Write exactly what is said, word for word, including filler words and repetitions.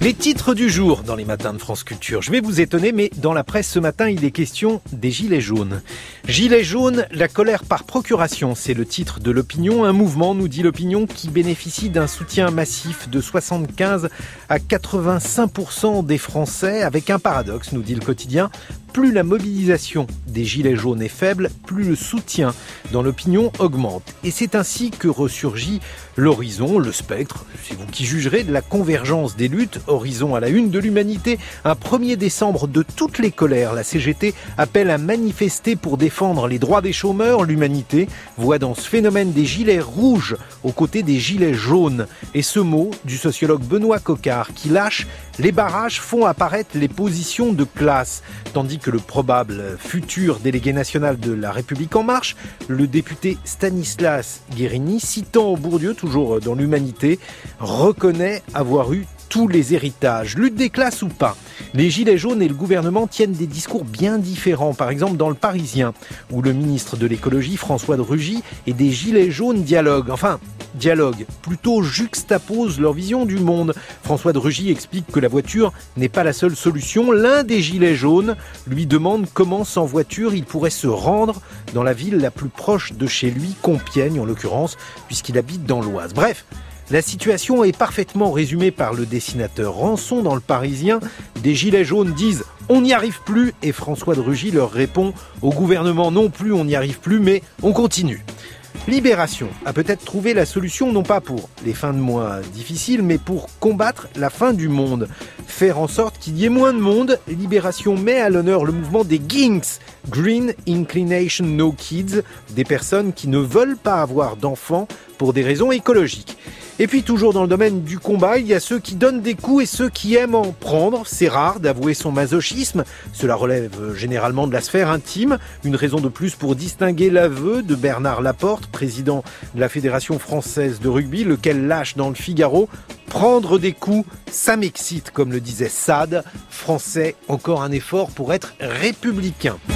Les titres du jour dans les matins de France Culture. Je vais vous étonner, mais dans la presse ce matin, il est question des Gilets jaunes. Gilets jaunes, la colère par procuration, c'est le titre de l'Opinion. Un mouvement, nous dit l'Opinion, qui bénéficie d'un soutien massif de soixante-quinze à quatre-vingt-cinq pour cent des Français, avec un paradoxe, nous dit le quotidien. Plus la mobilisation des Gilets jaunes est faible, plus le soutien dans l'opinion augmente. Et c'est ainsi que ressurgit l'horizon, le spectre, c'est vous qui jugerez, de la convergence des luttes. Horizon à la une de l'Humanité. Un premier décembre de toutes les colères, la C G T appelle à manifester pour défendre les droits des chômeurs. L'Humanité voit dans ce phénomène des gilets rouges aux côtés des gilets jaunes. Et ce mot du sociologue Benoît Coquart qui lâche: les barrages font apparaître les positions de classe. Tandis que le probable futur délégué national de La République En Marche, le député Stanislas Guerini, citant Bourdieu, toujours dans l'Humanité, reconnaît avoir eu tous les héritages. Lutte des classes ou pas, les Gilets jaunes et le gouvernement tiennent des discours bien différents. Par exemple dans Le Parisien, où le ministre de l'écologie, François de Rugy, et des Gilets jaunes dialoguent. Enfin, dialogue, plutôt juxtapose leur vision du monde. François de Rugy explique que la voiture n'est pas la seule solution. L'un des Gilets jaunes lui demande comment sans voiture il pourrait se rendre dans la ville la plus proche de chez lui, Compiègne en l'occurrence, puisqu'il habite dans l'Oise. Bref, la situation est parfaitement résumée par le dessinateur Rançon dans Le Parisien. Des Gilets jaunes disent « on n'y arrive plus » et François de Rugy leur répond « au gouvernement non plus, on n'y arrive plus, mais on continue ». Libération a peut-être trouvé la solution non pas pour les fins de mois difficiles, mais pour combattre la fin du monde. Faire en sorte qu'il y ait moins de monde, Libération met à l'honneur le mouvement des Ginks, Green Inclination No Kids, des personnes qui ne veulent pas avoir d'enfants pour des raisons écologiques. Et puis toujours dans le domaine du combat, il y a ceux qui donnent des coups et ceux qui aiment en prendre. C'est rare d'avouer son masochisme, cela relève généralement de la sphère intime. Une raison de plus pour distinguer l'aveu de Bernard Laporte, président de la Fédération française de rugby, lequel lâche dans le Figaro: prendre des coups, ça m'excite, comme le disait Sade. Français, encore un effort pour être républicain.